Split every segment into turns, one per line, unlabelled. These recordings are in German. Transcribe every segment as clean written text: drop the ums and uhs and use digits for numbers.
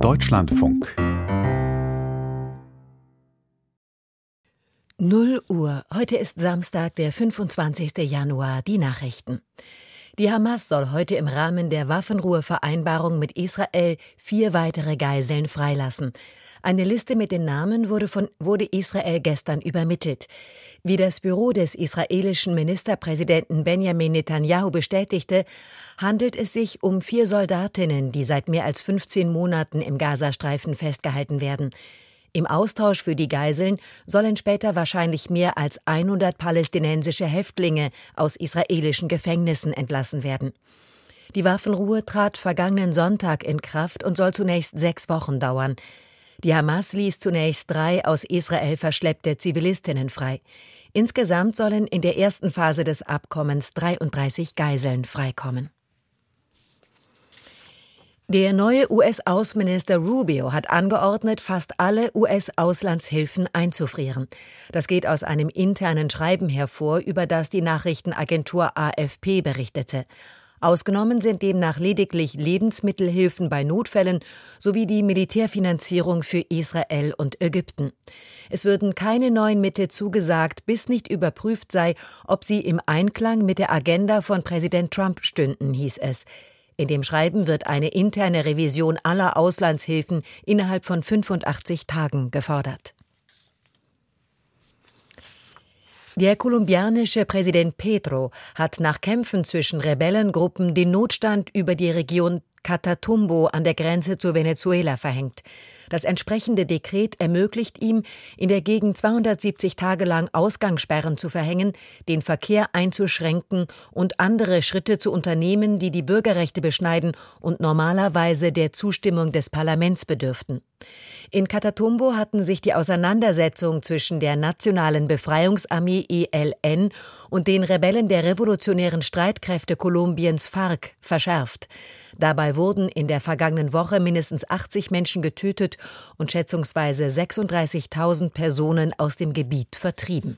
Deutschlandfunk
0 Uhr. Heute ist Samstag, der 25. Januar. Die Nachrichten. Die Hamas soll heute im Rahmen der Waffenruhevereinbarung mit Israel 4 weitere Geiseln freilassen. Eine Liste mit den Namen wurde Israel gestern übermittelt. Wie das Büro des israelischen Ministerpräsidenten Benjamin Netanyahu bestätigte, handelt es sich um 4 Soldatinnen, die seit mehr als 15 Monaten im Gazastreifen festgehalten werden. Im Austausch für die Geiseln sollen später wahrscheinlich mehr als 100 palästinensische Häftlinge aus israelischen Gefängnissen entlassen werden. Die Waffenruhe trat vergangenen Sonntag in Kraft und soll zunächst 6 Wochen dauern. Die Hamas ließ zunächst 3 aus Israel verschleppte Zivilistinnen frei. Insgesamt sollen in der ersten Phase des Abkommens 33 Geiseln freikommen. Der neue US-Außenminister Rubio hat angeordnet, fast alle US-Auslandshilfen einzufrieren. Das geht aus einem internen Schreiben hervor, über das die Nachrichtenagentur AFP berichtete. Ausgenommen sind demnach lediglich Lebensmittelhilfen bei Notfällen sowie die Militärfinanzierung für Israel und Ägypten. Es würden keine neuen Mittel zugesagt, bis nicht überprüft sei, ob sie im Einklang mit der Agenda von Präsident Trump stünden, hieß es. In dem Schreiben wird eine interne Revision aller Auslandshilfen innerhalb von 85 Tagen gefordert. Der kolumbianische Präsident Petro hat nach Kämpfen zwischen Rebellengruppen den Notstand über die Region Catatumbo an der Grenze zu Venezuela verhängt. Das entsprechende Dekret ermöglicht ihm, in der Gegend 270 Tage lang Ausgangssperren zu verhängen, den Verkehr einzuschränken und andere Schritte zu unternehmen, die die Bürgerrechte beschneiden und normalerweise der Zustimmung des Parlaments bedürften. In Catatumbo hatten sich die Auseinandersetzungen zwischen der Nationalen Befreiungsarmee ELN und den Rebellen der revolutionären Streitkräfte Kolumbiens FARC verschärft. Dabei wurden in der vergangenen Woche mindestens 80 Menschen getötet und schätzungsweise 36.000 Personen aus dem Gebiet vertrieben.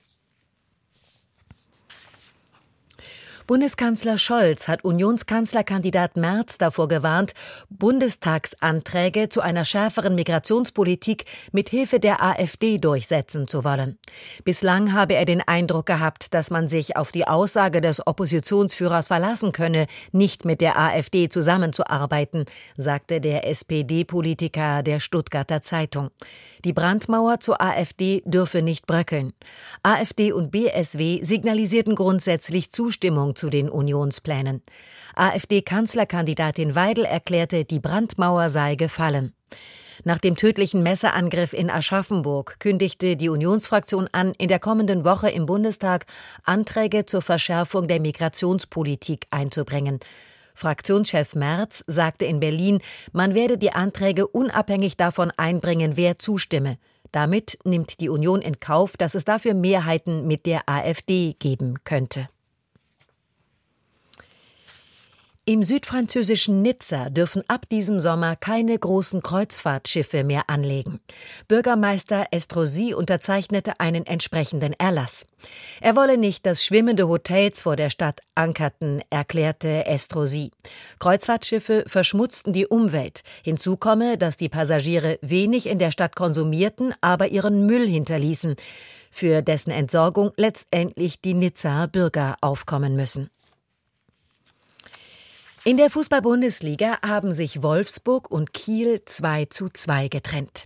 Bundeskanzler Scholz hat Unionskanzlerkandidat Merz davor gewarnt, Bundestagsanträge zu einer schärferen Migrationspolitik mit Hilfe der AfD durchsetzen zu wollen. Bislang habe er den Eindruck gehabt, dass man sich auf die Aussage des Oppositionsführers verlassen könne, nicht mit der AfD zusammenzuarbeiten, sagte der SPD-Politiker der Stuttgarter Zeitung. Die Brandmauer zur AfD dürfe nicht bröckeln. AfD und BSW signalisierten grundsätzlich Zustimmung zu den Unionsplänen. AfD-Kanzlerkandidatin Weidel erklärte, die Brandmauer sei gefallen. Nach dem tödlichen Messerangriff in Aschaffenburg kündigte die Unionsfraktion an, in der kommenden Woche im Bundestag Anträge zur Verschärfung der Migrationspolitik einzubringen. Fraktionschef Merz sagte in Berlin, man werde die Anträge unabhängig davon einbringen, wer zustimme. Damit nimmt die Union in Kauf, dass es dafür Mehrheiten mit der AfD geben könnte. Im südfranzösischen Nizza dürfen ab diesem Sommer keine großen Kreuzfahrtschiffe mehr anlegen. Bürgermeister Estrosi unterzeichnete einen entsprechenden Erlass. Er wolle nicht, dass schwimmende Hotels vor der Stadt ankerten, erklärte Estrosi. Kreuzfahrtschiffe verschmutzten die Umwelt. Hinzu komme, dass die Passagiere wenig in der Stadt konsumierten, aber ihren Müll hinterließen, für dessen Entsorgung letztendlich die Nizzaer Bürger aufkommen müssen. In der Fußball-Bundesliga haben sich Wolfsburg und Kiel 2:2 getrennt.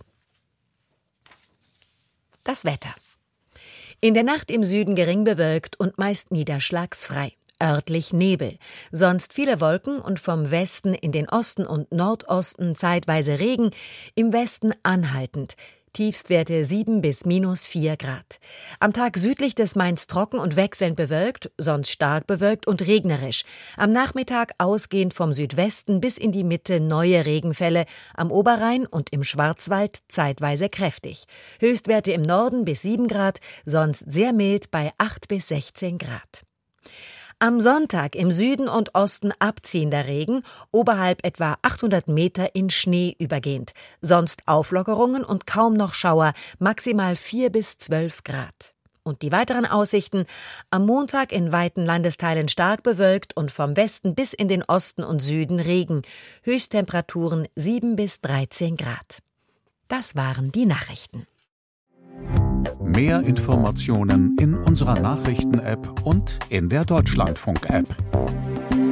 Das Wetter. In der Nacht im Süden gering bewölkt und meist niederschlagsfrei. Örtlich Nebel, sonst viele Wolken und vom Westen in den Osten und Nordosten zeitweise Regen, im Westen anhaltend. Tiefstwerte 7 bis -4 Grad. Am Tag südlich des Mains trocken und wechselnd bewölkt, sonst stark bewölkt und regnerisch. Am Nachmittag ausgehend vom Südwesten bis in die Mitte neue Regenfälle, am Oberrhein und im Schwarzwald zeitweise kräftig. Höchstwerte im Norden bis 7 Grad, sonst sehr mild bei 8 bis 16 Grad. Am Sonntag im Süden und Osten abziehender Regen, oberhalb etwa 800 Meter in Schnee übergehend. Sonst Auflockerungen und kaum noch Schauer, maximal 4 bis 12 Grad. Und die weiteren Aussichten: am Montag in weiten Landesteilen stark bewölkt und vom Westen bis in den Osten und Süden Regen. Höchsttemperaturen 7 bis 13 Grad. Das waren die Nachrichten.
Mehr Informationen in unserer Nachrichten-App und in der Deutschlandfunk-App.